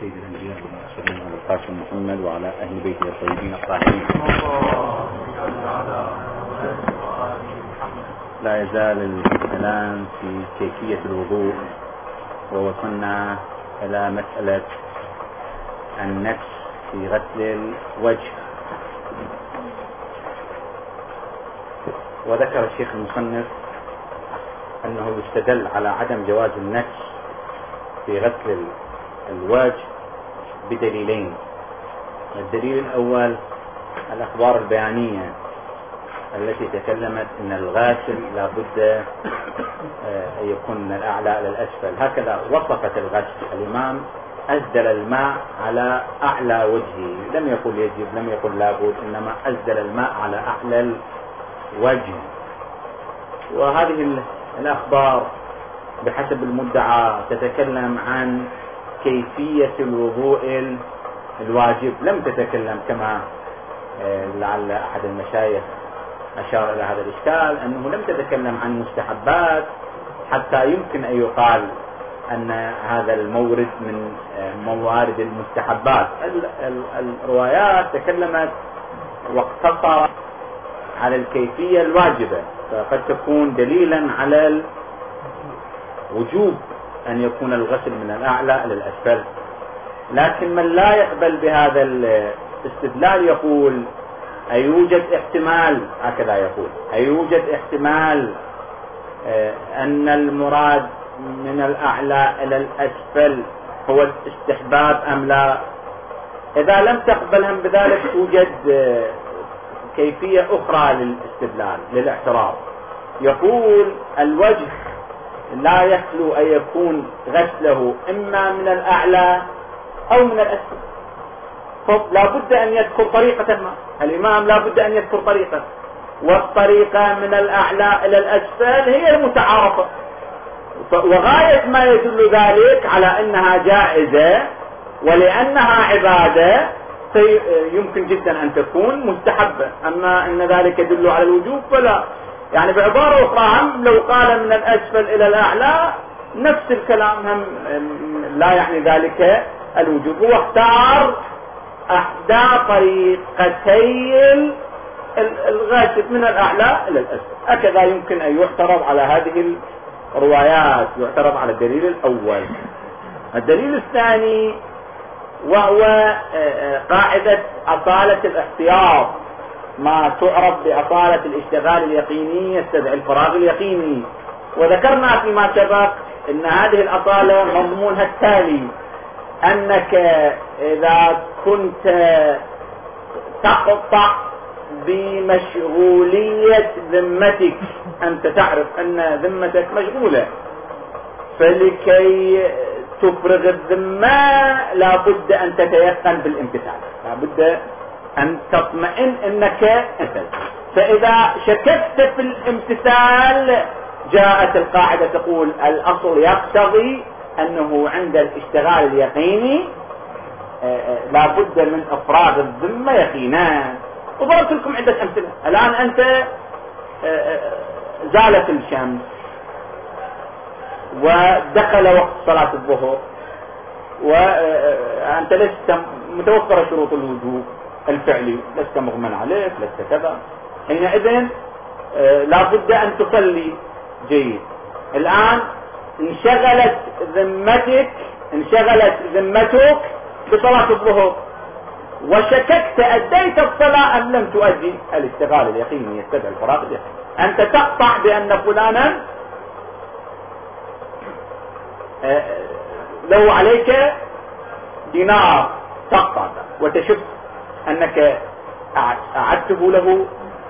سيد الأنبياء والمرسلين على القاسم محمد وعلى أهل بيته الطيبين الطاهرين. لا يزال الكلام في كيفية الوضوء، ووصلنا إلى مسألة النفس في غسل الوجه. وذكر الشيخ المصنف أنه يستدل على عدم جواز النفس في غسل الوجه بدليلين. الدليل الأول الأخبار البيانية التي تكلمت أن الغاسل لابد أن يكون من الأعلى إلى الأسفل، هكذا وصفت الغسل. الإمام أسدل الماء على أعلى وجهه، لم يقل يجب، لم يقل لابد، إنما أسدل الماء على أعلى الوجه. وهذه الأخبار بحسب المدعى تتكلم عن كيفية الوضوء الواجب، لم تتكلم كما لعل أحد المشايخ أشار إلى هذا الإشكال أنه لم تتكلم عن مستحبات حتى يمكن أن يقال أن هذا المورد من موارد المستحبات. الروايات تكلمت واقتصرت على الكيفية الواجبة، فقد تكون دليلا على وجوب أن يكون الغسل من الأعلى إلى الأسفل. لكن من لا يقبل بهذا الاستدلال يقول أيوجد احتمال، هكذا يقول، أيوجد احتمال أن المراد من الأعلى إلى الأسفل هو الاستحباب أم لا؟ إذا لم تقبلهم بذلك توجد كيفية أخرى للاستدلال للاعتراض. يقول الوجه لا يخلو أن يكون غسله إما من الأعلى أو من الأسفل، لا بد أن يذكر طريقة ما. الإمام لا بد أن يذكر طريقة، والطريقة من الأعلى إلى الأسفل هي المتعارفة، وغاية ما يدل ذلك على أنها جائزة ولأنها عبادة يمكن جدا أن تكون مستحبة. أما أن ذلك يدل على الوجوب فلا. يعني بعبارة أخرى هم لو قال من الأسفل إلى الأعلى نفس الكلام، هم لا يعني ذلك الوجوب. هو اختار أحدى طريقتي الغاسل من الأعلى إلى الأسفل. هكذا يمكن أن يعترض على هذه الروايات، يعترض على الدليل الأول. الدليل الثاني وهو قاعدة أصالة الاحتياط، ما تعرف بأصالة الاشتغال اليقيني يستدعي الفراغ اليقيني. وذكرنا فيما سبق أن هذه الأصالة مضمونها التالي: أنك إذا كنت تقطع بمشغولية ذمتك، أنت تعرف أن ذمتك مشغولة، فلكي تفرغ الذمة لابد أن تتيقن بالامتثال، لابد أن تطمئن أنك أنت. فإذا شككت في الامتثال جاءت القاعدة تقول الأصل يقتضي أنه عند الاشتغال اليقيني لابد من إفراغ الذمة يقينا. وضربت لكم عدة أمثلة. الآن أنت زالت الشمس ودخل وقت صلاة الظهر وأنت لست متوفر شروط الوجوب الفعلي، لست مغمن عليك، لست كذا، حينئذ لابد أن تصلي جيد. الآن انشغلت ذمتك بصلاة الظهر وشككت أديت الصلاة أم لم تؤدي. الاشتغال اليقيني يستدعي الفراغ اليقيني. أنت تقطع بأن فلانا لو عليك دينار تقطع وتشك أنك أعدته له،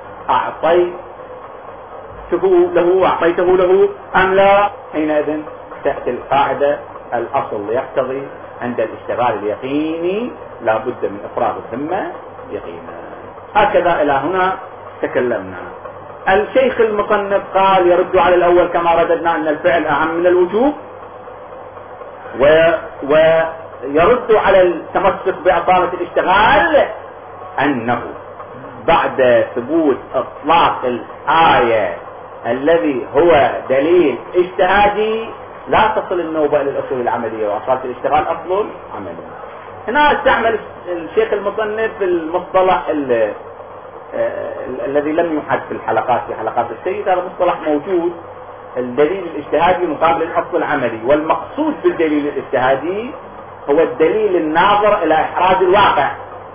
أعطيته له أم لا. حينئذ تأتي القاعدة الأصل يقتضي عند الاشتغال اليقيني لابد من إفراغ الذمة يقينا. هكذا إلى هنا تكلمنا. الشيخ المصنف قال يرد على الأول كما رددنا أن الفعل أهم من الوجوب، ويرد على التمسك بأصالة الاشتغال أنه بعد ثبوت إطلاق الآية الذي هو دليل اجتهادي لا تصل النوبة إلى الأصول العملية، وأصالة الاشتغال أصل عملي. هنا استعمل الشيخ المصنف المصطلح الذي لم يحد في حلقات السيد. هذا مصطلح موجود، الدليل الاجتهادي مقابل الاصل العملي. والمقصود بالدليل الاجتهادي هو الدليل الناظر الى احراز الواقع،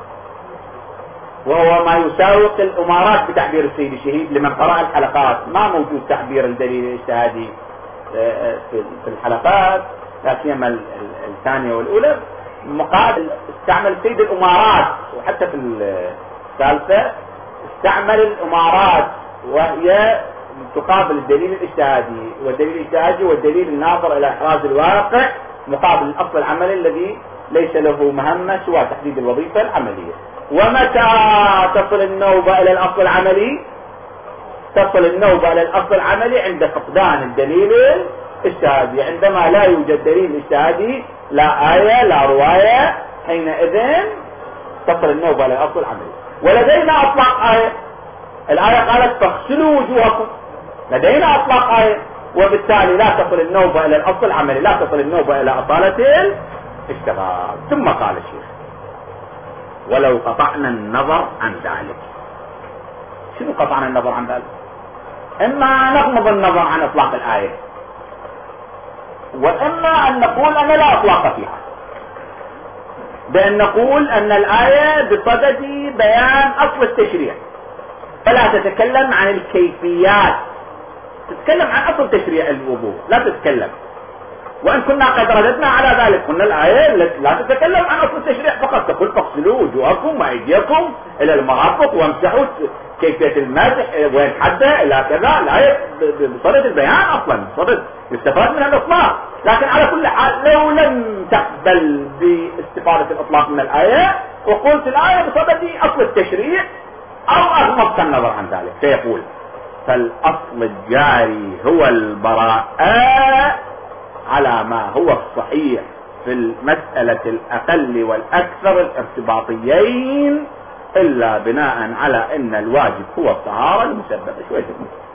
وهو ما يساوق الامارات بتعبير السيد الشهيد. لمن قرأ الحلقات ما موجود تعبير الدليل الاجتهادي في الحلقات، لا سيما الثانية والأولى. مقابل استعمل السيد الامارات، وحتى في الثالثة استعمل الامارات، وهي تقابل الدليل الاجتهادي. والدليل الاجتهادي والدليل الناظر الى احراز الواقع مقابل الاصل العملي الذي ليس له مهمة سوى تحديد الوظيفة العملية. ومتى تصل النوبة الى الاصل العملي؟ تصل النوبة الى الاصل العملي عند فقدان الدليل الاجتهادي. عندما لا يوجد دليل اجتهادي، لا آية لا رواية، حينئذ تصل النوبة الى الاصل العملي. ولدينا اطلاق آية، الآية قالت فاغسلوا وجوهكم، لدينا اطلاق آية، وبالتالي لا تصل النوبة الى الاصل العملي، لا تصل النوبة الى اطالة الاشتغال. ثم قال الشيخ ولو قطعنا النظر عن ذلك. شنو قطعنا النظر عن ذلك؟ اما نغمض النظر عن اطلاق الآية، واما ان نقول ان لا اطلاق فيها، بان نقول ان الآية بصدد بيان اصل التشريع، فلا تتكلم عن الكيفيات، تتكلم عن اصل تشريع الوضوء، لا تتكلم. وان كنا قد رددنا على ذلك، قلنا الآية لا تتكلم عن اصل التشريع فقط، تقول فاغسلوا وجوهكم وايديكم الى المرافق وامسحوا كيفية المسح وين حده الى كذا. الآية بصدد البيان اصلا، بصدد يستفاد منها الاطلاق. لكن على كل حال لو لم تقبل باستفادة الاطلاق من الآية وقلت الآية بصدد اصل التشريع او اغمضت النظر عن ذلك، سيقول فالاصل الجاري هو البراءة على ما هو الصحيح في المسألة الأقل والأكثر الارتباطيين، إلا بناء على أن الواجب هو الطهارة المسببة. شوية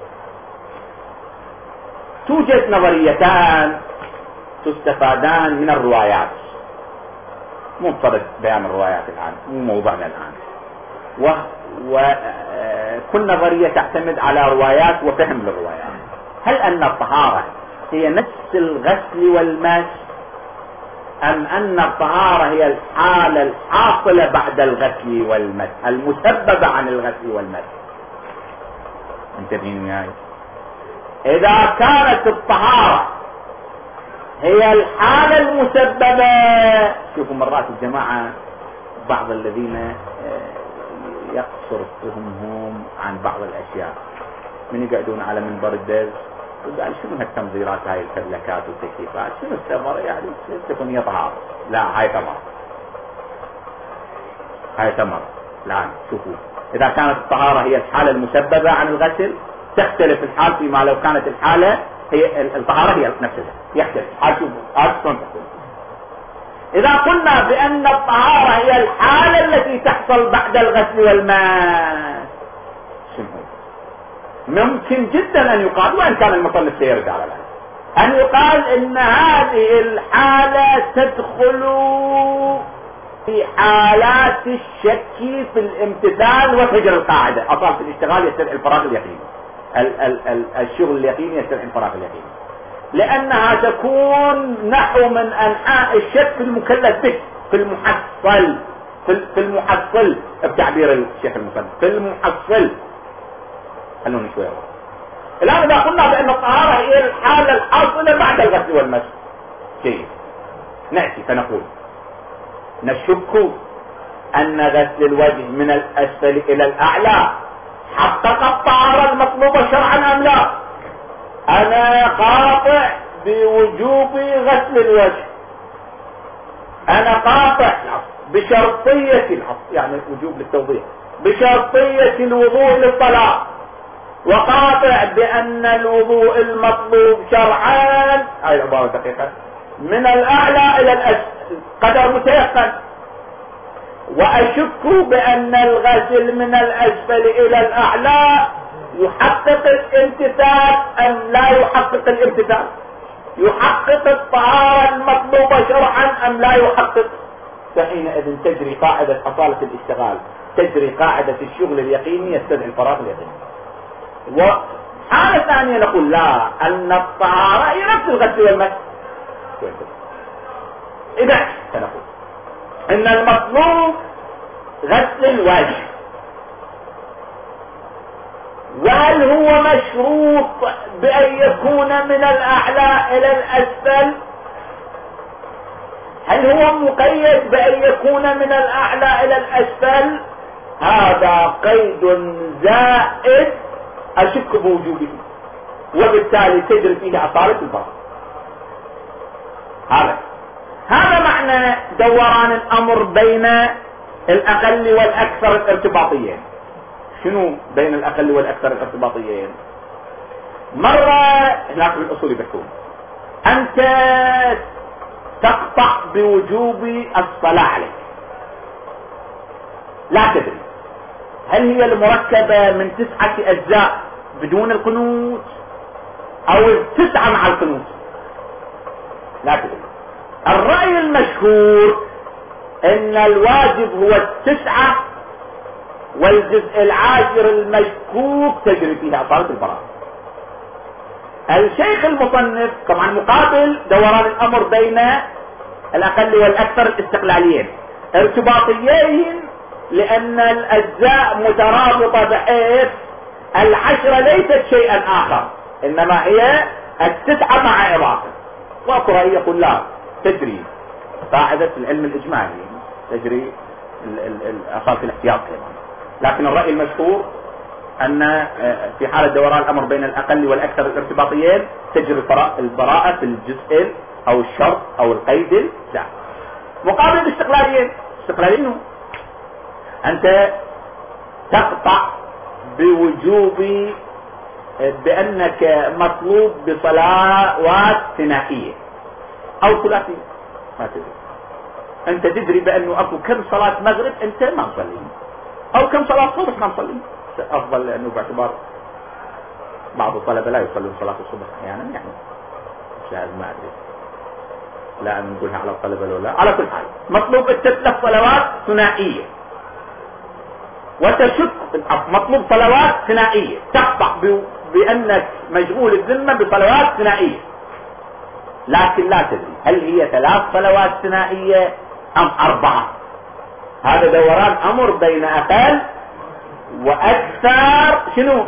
توجد نظريتان تستفادان من الروايات، مو بصدد بيان الروايات الآن، مو موضوعنا الآن. وكل نظرية تعتمد على روايات وفهم للروايات. هل أن الطهارة هي نفس الغسل والمس، أم أن الطهارة هي الحالة الحاصلة بعد الغسل والمس المسببة عن الغسل والمس؟ انتبهين وياي. إذا كانت الطهارة هي الحالة المسببة، شوفوا مرات الجماعة بعض الذين يقصر فهمهم عن بعض الأشياء من يقعدون على منبر الدرس وقال شنو هالتنظيرات هاي الفلكات والتكييفات، شنو الثمرة يعني تكون يطهر؟ لا، هاي ثمرة، هاي ثمرة. الآن شوفوا، إذا كانت الطهارة هي الحالة المسببة عن الغسل تختلف الحال فيما لو كانت الحالة هي الطهارة هي نفسها، يختلف الحال. شوفوا إذا قلنا بأن الطهارة هي الحالة التي تحصل بعد الغسل والماء، ممكن جدا أن يقال، وإن كان المصنف سيرجع على ذلك، أن يقال إن هذه الحالة تدخل في حالات الشك في الامتثال وفجر القاعدة. أصلا في الاشتغال يستدعي الفراغ اليقيني، الشغل اليقيني يستدعي الفراغ اليقيني، لأنها تكون نحو من أنحاء الشك في المكلف به، في المحصل، في المحصل بتعبير الشيخ المصنف، في المحصل. خلوني شوية. الآن إذا قلنا بأن الطهارة هي الحالة الحاصلة بعد الغسل والمس، جيد، نأتي فنقول نشك أن غسل الوجه من الأسفل إلى الأعلى حقق الطهارة المطلوبة شرعا أم لا؟ أنا قاطع بوجوب غسل الوجه، أنا قاطع بشرطية العصر، يعني وجوب للتوضيح، بشرطية الوضوء للصلاة، وقاطع بأن الوضوء المطلوب شرعا، هاي العبارة دقيقة، من الأعلى إلى الأسفل قدر متيقن، وأشك بأن الغسل من الأسفل إلى الأعلى يحقق الامتثال أم لا يحقق الامتثال، يحقق الطهارة المطلوبة شرعا أم لا يحقق. فحينئذ تجري قاعدة أصالة الاشتغال، تجري قاعدة الشغل اليقيني يستدعي الفراغ اليقيني. وحالة ثانية نقول لا، أن الطهارة هي نفس الغسل والمسح. إذا سنقول إن المطلوب غسل الوجه، وهل هو مشروط بأن يكون من الأعلى إلى الأسفل؟ هل هو مقيد بأن يكون من الأعلى إلى الأسفل؟ هذا قيد زائد أشك بوجوده، وبالتالي تجري فيه أصالة البراءة. هذا معنى دوران الأمر بين الأقل والأكثر الارتباطيين. شنو بين الأقل والأكثر الارتباطيين؟ مرة هناك في الأصول بيكون أنت تقطع بوجوب الصلاة عليك، لا تدري هل هي المركبة من 9 أجزاء بدون القنوت أو 9 مع القنوت، لا تدري. الرأي المشهور ان الواجب هو 9 والجزء العاشر المشكوك تجري فيها أصالة البراءة. الشيخ المصنف طبعا مقابل دوران الامر بين الاقل والاكثر الاستقلاليين ارتباطيين، لان الاجزاء مترابطة بحيث 10 ليست شيئا اخر، انما هي 9 مع اضافة. واكو رأي يقول لا، تجري قاعدة العلم الاجمالي، تجري اصالة الاحتياط ايضا. لكن الرأي المشهور ان في حالة دوران الامر بين الاقل والاكثر الارتباطيين تجري البراءة في الجزء او الشرط او القيد الزائد. مقابل الاستقلاليين انت تقطع بوجوب بانك مطلوب بصلوات ثنائية او ثلاثية، ما تدري. انت تدري بانه اكو كم صلاة مغرب انت ما مصلين، او كم صلاة صبح ما مصلين. افضل لانه باعتبار بعض الطلبة لا يصلون صلاة الصبح احيانا، يعني شاهد ما ادري، لا نقولها على الطلبة لو لا. على كل حال مطلوب 3 صلوات ثنائية، وتشك مطلوب صلوات ثنائية، تقطع بانك مشغول الذمة بصلوات ثنائية، لكن لا تدري هل هي 3 صلوات ثنائية ام 4. هذا دوران امر بين اقل واكثر شنو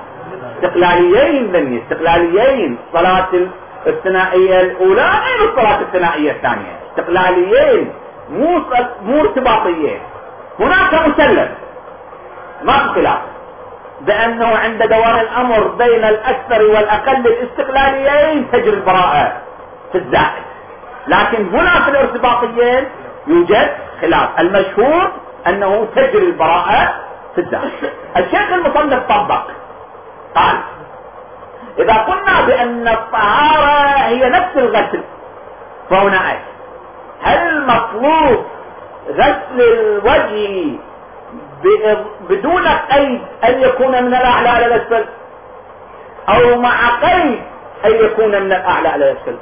استقلاليين. صلاة الثنائية الاولى غير الصلاة الثنائية الثانية، استقلاليين مو ارتباطيين. هناك مسلم ما في خلاف بانه عند دوران الامر بين الاكثر والاقل الاستقلاليين تجري البراءة في الزائد، لكن هنا في الارتباطيين يوجد خلاف. المشهور انه تجري البراءة في الزائد. الشيخ المصنف طبق قال اذا قلنا بان الطهارة هي نفس الغسل، فهنا هل المطلوب غسل الوجه بدون قيد ان يكون من الاعلى الى الاسفل، او مع قيد ان يكون من الاعلى الى الاسفل؟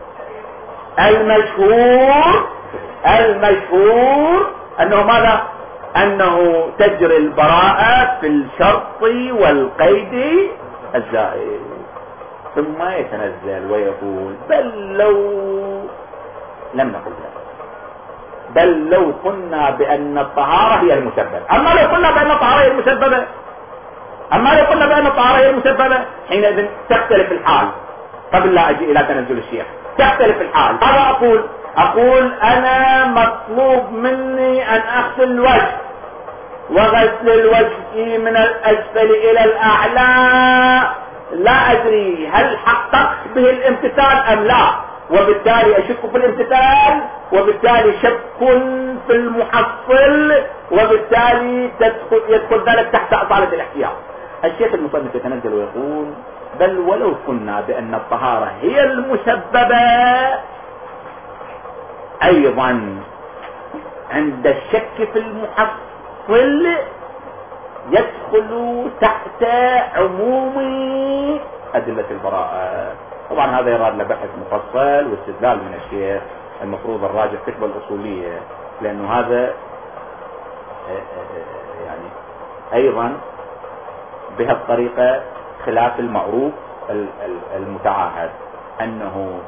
المشهور انه ماذا؟ انه تجري البراءة في الشرط والقيد الزائد، ثم يتنزل ويقول بل لو لم نقل ذلك، بل لو قلنا بان الطهارة هي المسببة. اما لو قلنا بان الطهارة هي المسببة حينئذ تختلف الحال. قبل لا اجي الى تنزل الشيخ تختلف الحال. ماذا اقول انا مطلوب مني ان اغسل الوجه، وغسل الوجه من الاسفل الى الاعلى لا ادري هل حققت به الامتثال ام لا، وبالتالي اشك في الامتثال، وبالتالي شك في المحصل، وبالتالي يدخل ذلك تحت اصالة الاحتياط. الشيخ المصنف يتنزل ويقول بل ولو قلنا بان الطهارة هي المسببة ايضا عند الشك في المحصل يدخل تحت عموم ادلة البراءة. طبعا هذا يراد له بحث مفصل واستدلال من الشيخ، المفروض الراجع كتبه الاصولية، لانه هذا يعني أيضا بهالطريقة خلاف المعروف المتعاهد، أنه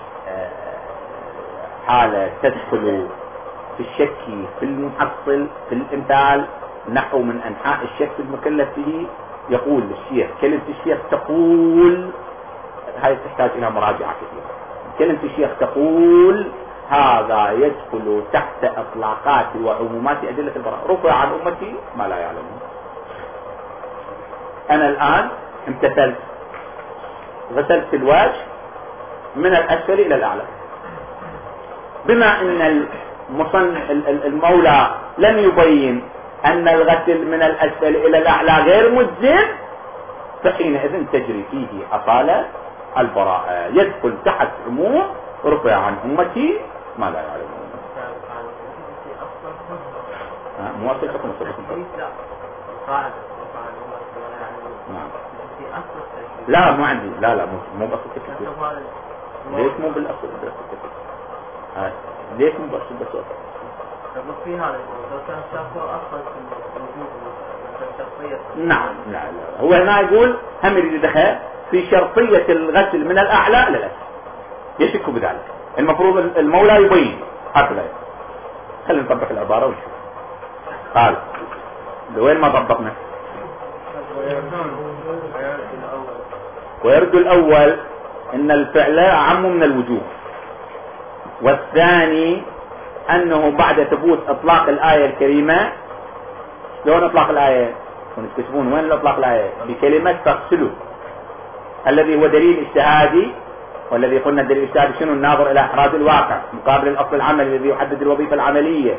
حالة تدخل في الشك في المحصل في الامثال نحو من أنحاء الشك المكلف به. يقول الشيخ كلمة الشيخ تقول، هذه تحتاج إلى مراجعة كثيرة. كلمة الشيخ تقول هذا يدخل تحت إطلاقات وعمومات أدلة البراءة. رفع عن أمتي ما لا يعلمون. أنا الآن امتثلت، غسلت الوجه من الأسفل إلى الأعلى، بما أن المولى لم يبين أن الغسل من الأسفل إلى الأعلى غير مجزم، فحينئذ تجري فيه أصالة البراءة، يدخل تحت عموم رفع عن أمتي ما لا يعلمون. مو أصل حكم لا مو عندي، لا مو بأصل التكفير. ليش مو بالأصل ليش مو بأصل بس في هذا لو كان شافه أصل في نعم. لا هو هنا يقول هم يريد يدخل في شرطية الغسل من الأعلى إلى الأسفل، يشك بذلك. المفروض المولى يبين هكذا. خلينا نطبق العبارة ونشوف. قال لوين ما طبقنا؟ ويرد الأول إن الفعل أعم من الوجوب، والثاني أنه بعد ثبوت إطلاق الآية الكريمة. شلون إطلاق الآية؟ تكتبون وين إطلاق الآية؟ بكلمة تغسلوا، الذي هو دليل اجتهادي، والذي قلنا الدليل الاجتهادي شنو؟ الناظر إلى إحراز الواقع مقابل الأصل العملي الذي يحدد الوظيفة العملية.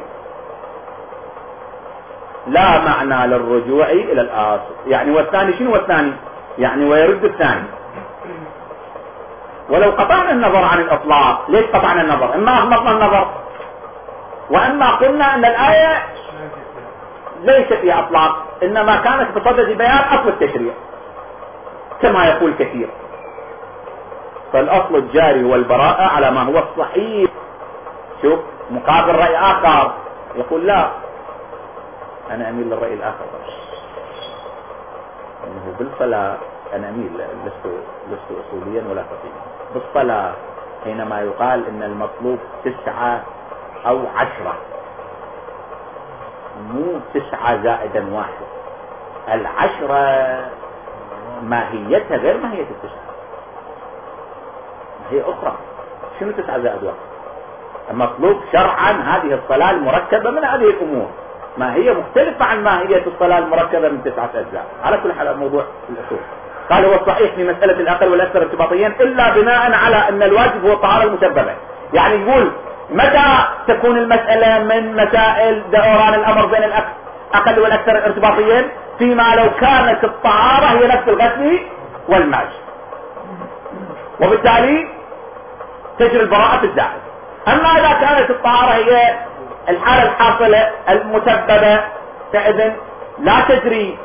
لا معنى للرجوع إلى الأصل. يعني والثاني شنو؟ والثاني يعني ويرد الثاني. ولو قطعنا النظر عن الإطلاق، ليش قطعنا النظر؟ إما أغمضنا النظر، وإما قلنا أن الآية ليس فيها إطلاق، إنما كانت بصدد بيان أصل التشريع كما يقول كثير. فالأصل الجاري والبراءة على ما هو الصحيح. شوف مقابل رأي آخر يقول لا، أنا أميل للرأي الآخر، أنه بالصلاة أنا أميل، لست أصوليا ولا فقيها. بالصلاة حينما يقال إن المطلوب 9 أو 10، مو 9 زائدا 1. 10 ماهيتها غير ماهية 9، هي أخرى. شنو 9 زائد 1؟ المطلوب شرعا هذه الصلاة المركبة من هذه الأمور، ما هي مختلفة عن ماهية الصلاة المركبة من 9 أجزاء. على كل حال موضوع الأصول. قال هو الصحيح في مسألة الأقل والأكثر ارتباطيا إلا بناء على أن الواجب هو الطهارة المسببة. يعني يقول متى تكون المسألة من مسائل دوران الأمر بين الأقل والأكثر ارتباطيا؟ فيما لو كانت الطهارة هي نفس الغسل والماء، وبالتالي تجري البراءة في الزائد. أما إذا كانت الطهارة هي الحالة الحاصلة المسببة، فإذن لا تجري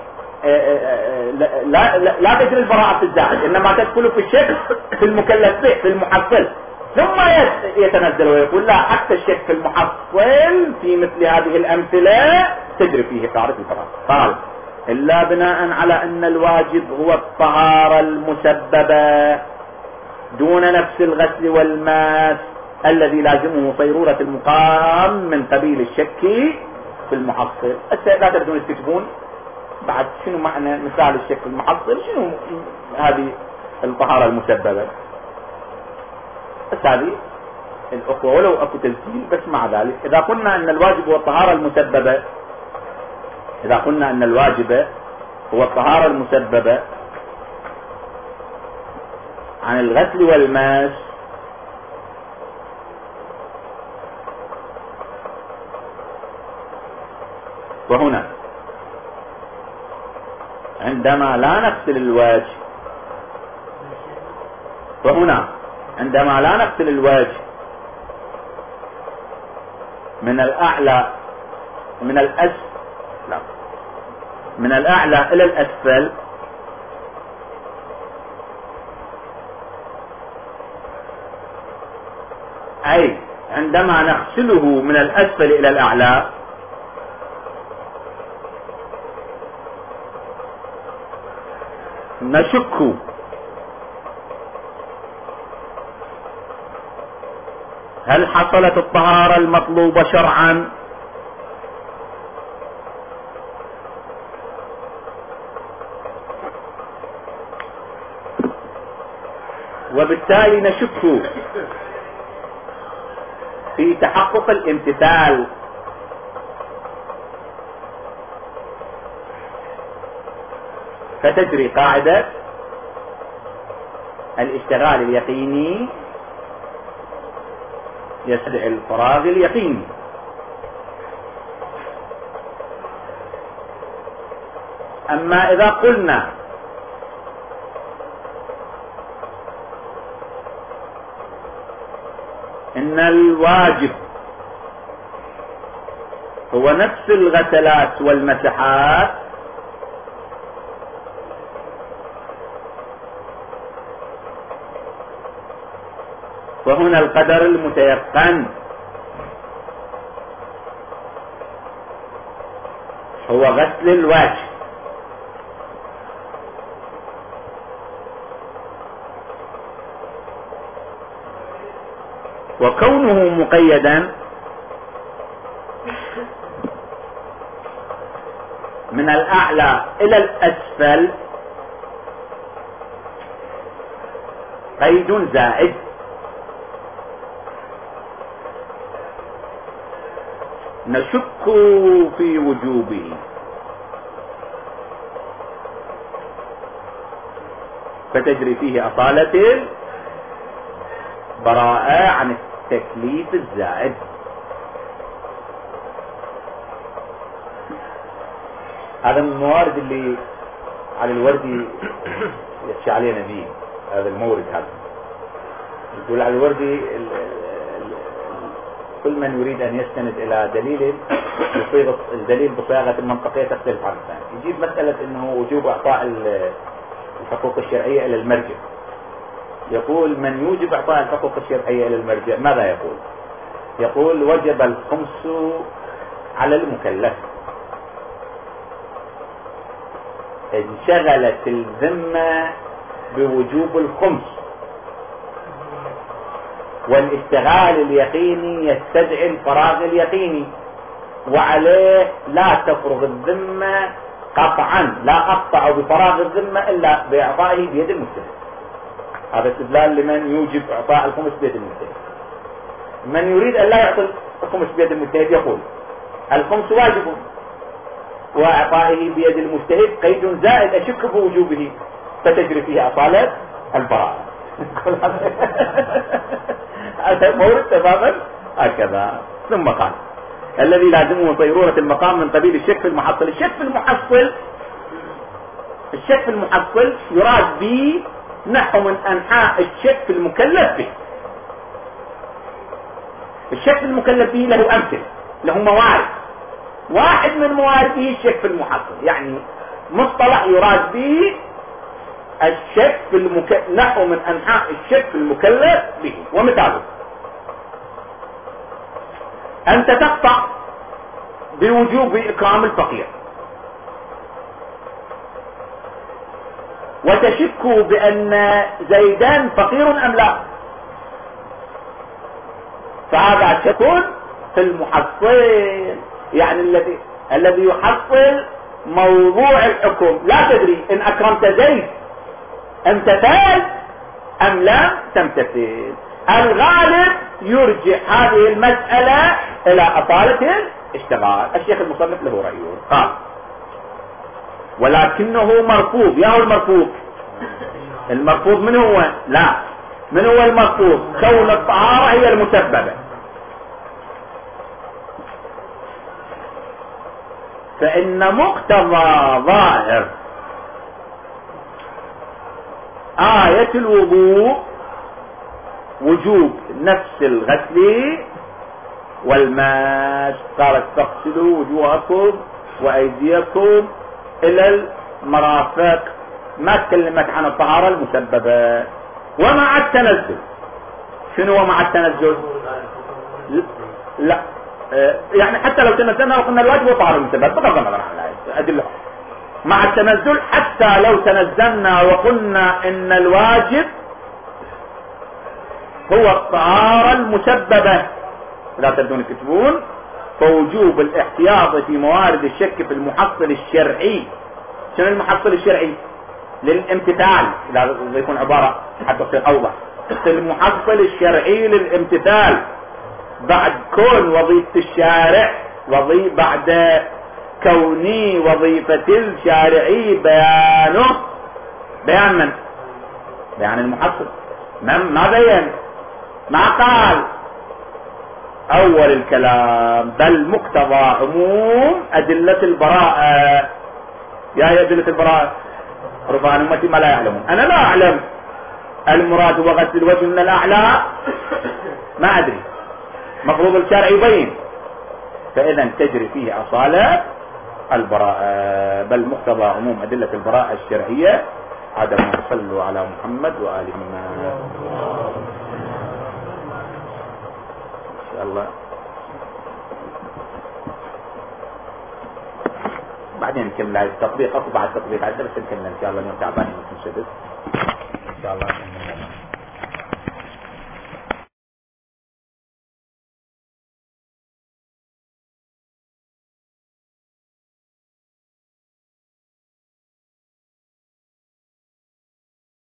لا تجري البراءة في الزائد، إنما تدخل في الشك في المكلف به في المحصل، ثم يتنزل ويقول لا، حتى الشك في المحصل في مثل هذه الأمثلة تجري فيه قاعدة البراءة. قال إلا بناء على أن الواجب هو الطهارة المسببة دون نفس الغسل والماس الذي لازمه صيرورة المقام من قبيل الشك في المحصل. لا تبدون تكتبون بعد شنو معنى مثال الشك في المحصل، شنو هذه الطهارة المسببة. بس هذه الأخوة ولو أكو تسجيل بس مع ذلك إذا قلنا أن الواجب هو الطهارة المسببة، إذا قلنا أن الواجب هو الطهارة المسببة عن الغسل والماس، وهنا عندما لا نغسل الوجه، وهنا عندما لا نغسل الوجه من الأعلى من الأسفل، لا من الأعلى إلى الأسفل، أي عندما نغسله من الأسفل إلى الأعلى نشك هل حصلت الطهارة المطلوبة شرعا وبالتالي نشك في تحقق الامتثال. فتجري قاعدة الاشتغال اليقيني يستدعي الفراغ اليقيني. أما إذا قلنا إن الواجب هو نفس الغسلات والمسحات، فهنا القدر المتيقن هو غسل الوجه، وكونه مقيدا من الأعلى إلى الأسفل قيد زائد. نشك في وجوبه، فتجري فيه أصالة البراءة عن التكليف الزائد. هذا من الموارد اللي على الوردي يخشى علينا به، هذا المورد. هذا يقول على الوردي كل من يريد أن يستند إلى دليل يصيغ الدليل بصياغة المنطقية تختلف عن الثاني. يجيب مسألة أنه وجوب إعطاء الحقوق الشرعية إلى المرجع. يقول من يوجب إعطاء الحقوق الشرعية إلى المرجع ماذا يقول؟ يقول وجب الخمس على المكلف، انشغلت الذمة بوجوب الخمس، والاشتغال اليقيني يستدعي الفراغ اليقيني، وعليه لا تفرغ الذمة قطعا، لا أقطع بفراغ الذمة إلا بإعطائه بيد المجتهد. هذا استدلال لمن يوجب إعطاء الخمس بيد المجتهد. من يريد أن لا يعطي الخمس بيد المجتهد يقول الخمس واجب، وإعطائه بيد المجتهد قيد زائد أشك بوجوبه، فتجري فيه أصالة البراءة. هذا مورد تماما هكذا. ثم قال الذي لازمه صيرورة المقام من قبيل الشك في المحصل. الشك في المحصل يراد به نحو من أنحاء الشك في المكلف به. الشك في المكلف به له أمثلة، له موارد. واحد من موارده الشك في المحصل، يعني مصطلح يراد به الشك في نحو من أنحاء الشك في المكلف به. ومثاله أنت تقطع بوجوب إكرام الفقير، وتشك بأن زيدان فقير أم لا، فهذا شك في المحصل، يعني الذي يحصل موضوع الحكم. لا تدري إن أكرمت زيد امتثل أم لا تمتثل. الغالب يرجع هذه المسألة إلى أصالة الاشتغال. الشيخ المصنف له رأيه، قال ولكنه مرفوض. يا هو المرفوض من هو؟ لا، من هو المرفوض؟ كون الطهارة هي المسببة. فإن مقتضى ظاهر آية الوضوء وجوب نفس الغسل والماس. قالت تغسلوا وجوهكم وأيديكم إلى المرافق، ما تكلمت عن الطهارة المسببة. ومع التنزل، شنو هو مع التنزل؟ لا يعني حتى لو تنزلنا وقلنا الواجب هو طهارة المسببة بغض النظر عن الأدلة. مع التنزل، حتى لو تنزلنا وقلنا ان الواجب هو الطهارة المسببة، لا تبدون يكتبون فوجوب الاحتياط في موارد الشك في المحصل الشرعي. شنو المحصل الشرعي؟ للامتثال، لا يكون عبارة حتى تصير اوضح. المحصل الشرعي للامتثال بعد كون وظيفة الشارع بعد كوني وظيفة الشارعي بيان من؟ بيان المحصل. ما بين، ما قال اول الكلام بل مقتضى عموم ادلة البراءة. يا هي ادلة البراءة ربان امتي ما لا يعلمون، انا لا اعلم المراد هو غسل الوجه من الاعلى، ما ادري، مفروض الشارع يبين، فاذا تجري فيه اصالة البراءة. بل مقتضى عموم ادلة البراءة الشرعية. هذا ما صلوا على محمد وآل محمد ان شاء الله. بعدين نكمل التطبيق، بعد التطبيق عشان بس نكمل ان شاء الله. اليوم تعبانين من السدس ان شاء الله.